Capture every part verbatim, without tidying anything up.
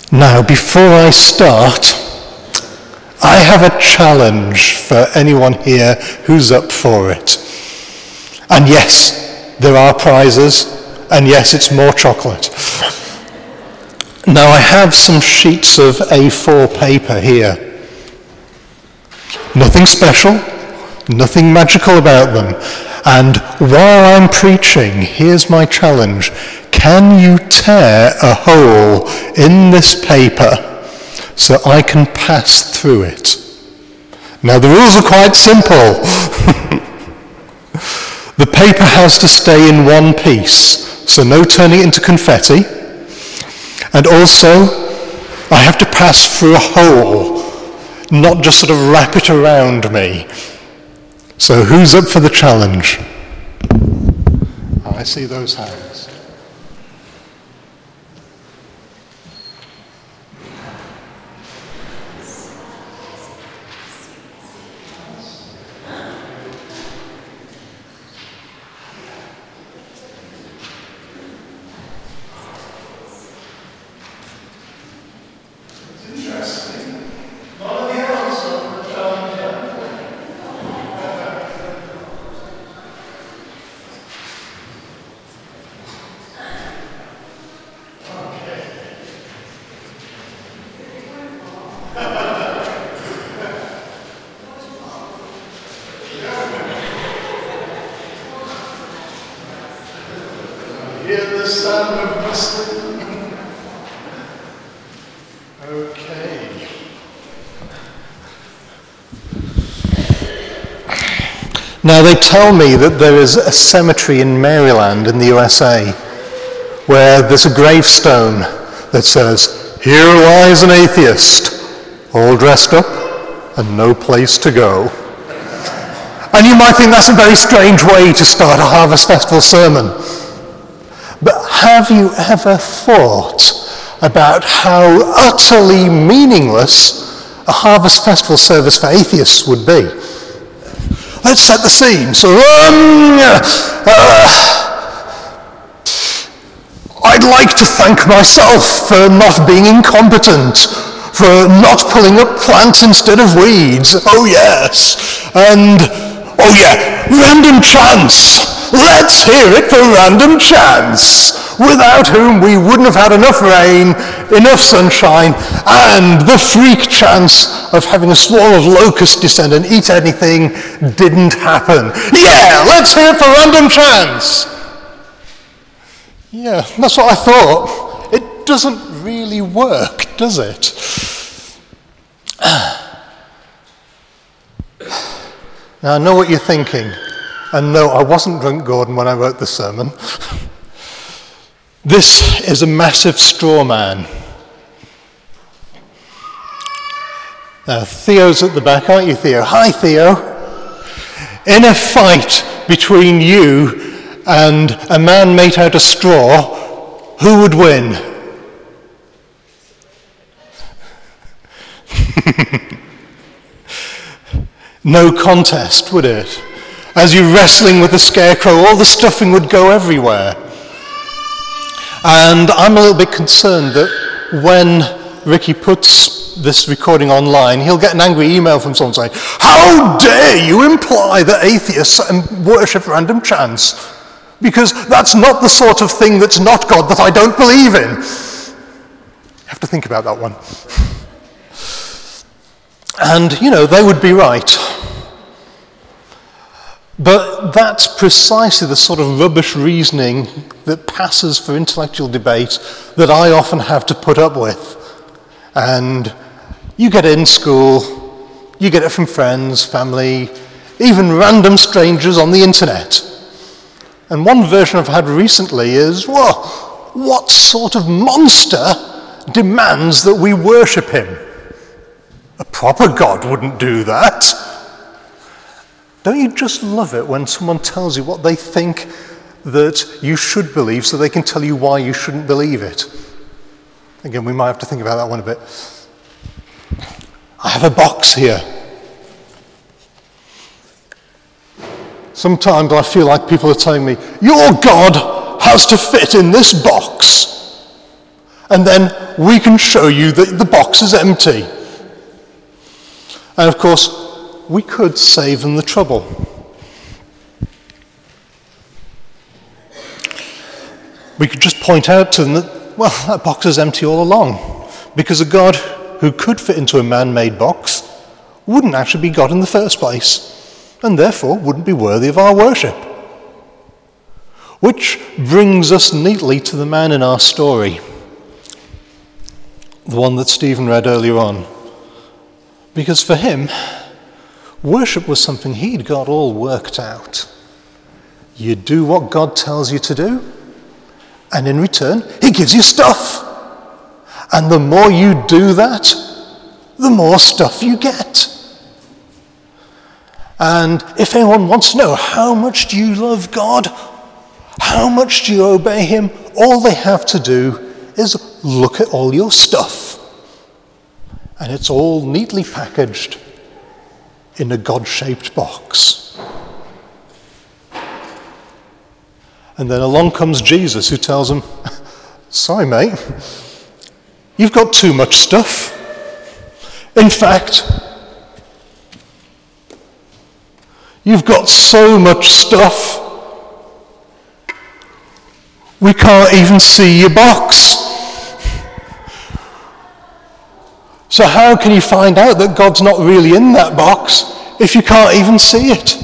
Now, before I start, I have a challenge for anyone here who's up for it. And yes, there are prizes, and yes, it's more chocolate. Now, I have some sheets of A four paper here. Nothing special, nothing magical about them. And while I'm preaching, here's my challenge. Can you tear a hole in this paper so I can pass through it? Now, the rules are quite simple. The paper has to stay in one piece, so no turning it into confetti. And also, I have to pass through a hole, not just sort of wrap it around me. So who's up for the challenge? Oh, I see those hands. Hear the sound of whistling. Okay. Now they tell me that there is a cemetery in Maryland in the U S A where there's a gravestone that says, "Here lies an atheist, all dressed up and no place to go." And you might think that's a very strange way to start a Harvest Festival sermon. But have you ever thought about how utterly meaningless a Harvest Festival service for atheists would be? Let's set the scene. So, um, uh, I'd like to thank myself for not being incompetent, for not pulling up plants instead of weeds. Oh yes. And, oh yeah, random chance. Let's hear it for Random Chance, without whom we wouldn't have had enough rain, enough sunshine, and the freak chance of having a swarm of locusts descend and eat anything didn't happen. Yeah, let's hear it for Random Chance. Yeah, that's what I thought. It doesn't really work, does it? Now, I know what you're thinking. And no, I wasn't drunk Gordon when I wrote the sermon. This is a massive straw man. Now, Theo's at the back, aren't you, Theo? Hi, Theo. In a fight between you and a man made out of straw, who would win? No contest, would it? As you're wrestling with the scarecrow, all the stuffing would go everywhere. And I'm a little bit concerned that when Ricky puts this recording online, he'll get an angry email from someone saying, "How dare you imply that atheists worship Random Chance? Because that's not the sort of thing that's not God that I don't believe in." You have to think about that one. And, you know, they would be right. But that's precisely the sort of rubbish reasoning that passes for intellectual debate that I often have to put up with. And you get it in school, you get it from friends, family, even random strangers on the internet. And one version I've had recently is, well, what sort of monster demands that we worship him? A proper God wouldn't do that. Don't you just love it when someone tells you what they think that you should believe so they can tell you why you shouldn't believe it? Again, we might have to think about that one a bit. I have a box here. Sometimes I feel like people are telling me, your God has to fit in this box. And then we can show you that the box is empty. And of course, we could save them the trouble. We could just point out to them that, well, that box is empty all along, because a God who could fit into a man-made box wouldn't actually be God in the first place, and therefore wouldn't be worthy of our worship. Which brings us neatly to the man in our story, the one that Stephen read earlier on. Because for him, worship was something he'd got all worked out. You do what God tells you to do, and in return, he gives you stuff. And the more you do that, the more stuff you get. And if anyone wants to know, how much do you love God? How much do you obey him? All they have to do is look at all your stuff. And it's all neatly packaged in a God-shaped box. And then along comes Jesus, who tells them, sorry mate, you've got too much stuff. In fact, you've got so much stuff, we can't even see your box. So how can you find out that God's not really in that box if you can't even see it?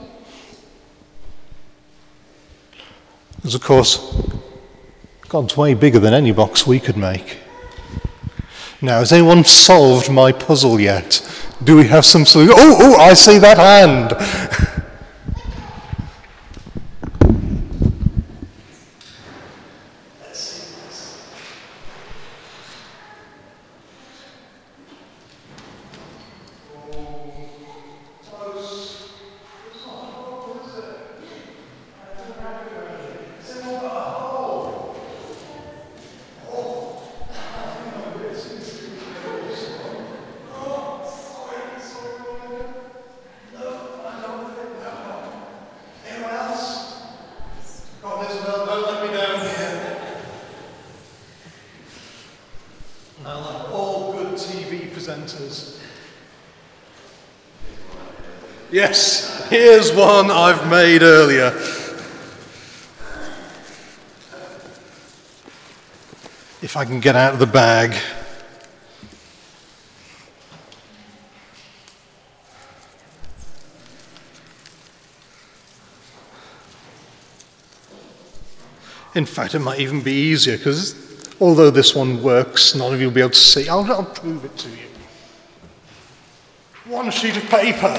Because of course, God's way bigger than any box we could make. Now, has anyone solved my puzzle yet? Do we have some solution? Oh, oh, I see that hand. Yes, here's one I've made earlier. If I can get out of the bag. In fact, it might even be easier, because although this one works, none of you will be able to see. I'll, I'll prove it to you. One sheet of paper.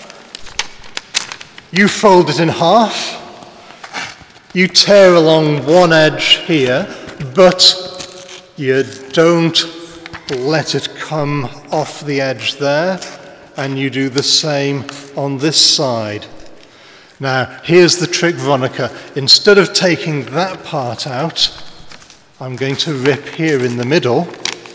You fold it in half, you tear along one edge here, but you don't let it come off the edge there, and you do the same on this side. Now, here's the trick, Veronica. Instead of taking that part out, I'm going to rip here in the middle.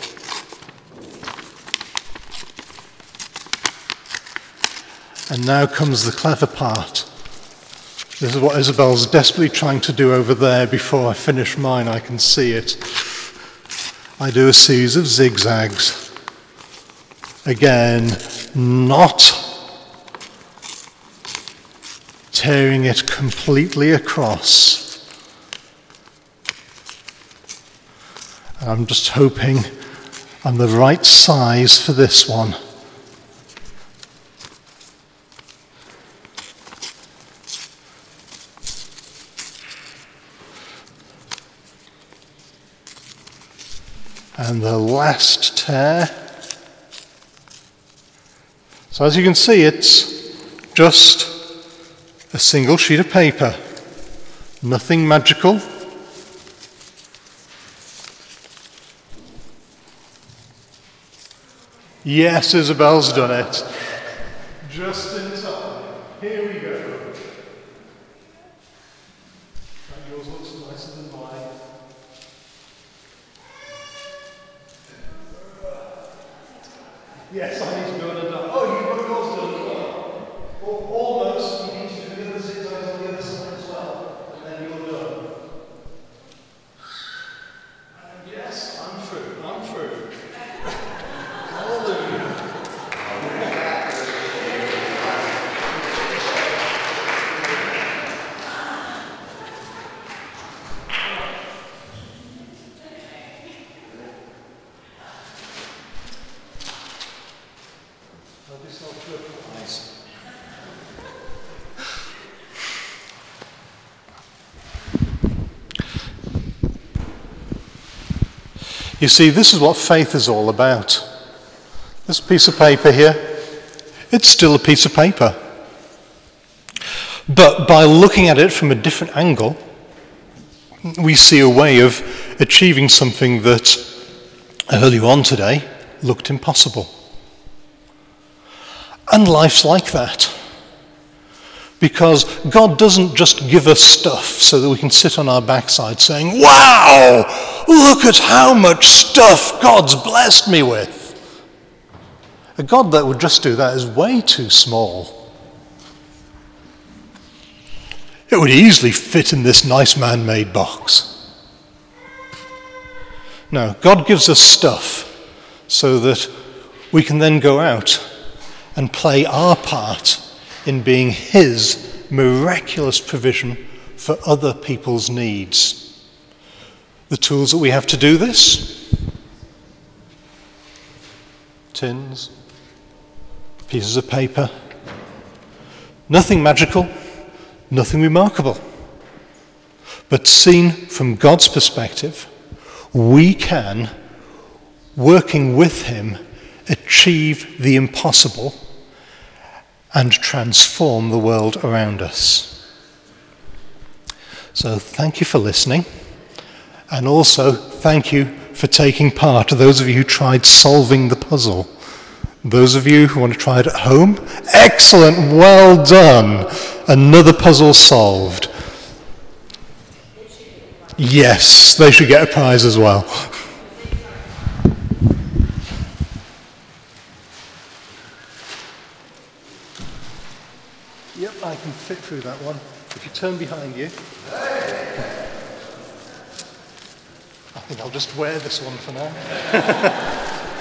And now comes the clever part. This is what Isabel's desperately trying to do over there. Before I finish mine, I can see it. I do a series of zigzags. Again, not tearing it completely across. And I'm just hoping I'm the right size for this one. And the last tear. So as you can see, it's just a single sheet of paper. Nothing magical. Yes, Isabel's done it. Just in time. Here we go. And yours looks nicer than mine. Yes, I need to go and done. Oh, you've got yours done as well. Well, almost, you need to do the other zigzags on the other side as well, and then you're done. And yes, You see, this is what faith is all about. This piece of paper here, it's still a piece of paper. But by looking at it from a different angle, we see a way of achieving something that earlier on today looked impossible. And life's like that. Because God doesn't just give us stuff so that we can sit on our backside saying, wow, look at how much stuff God's blessed me with. A God that would just do that is way too small. It would easily fit in this nice man-made box. No, God gives us stuff so that we can then go out and play our part in being his miraculous provision for other people's needs. The tools that we have to do this: tins, pieces of paper, nothing magical, nothing remarkable. But seen from God's perspective, we can, working with him, achieve the impossible and transform the world around us. So thank you for listening, and also thank you for taking part, those of you who tried solving the puzzle. Those of you who want to try it at home, excellent, well done. Another puzzle solved. Yes, they should get a prize as well. Yep, I can fit through that one. If you turn behind you. I think I'll just wear this one for now.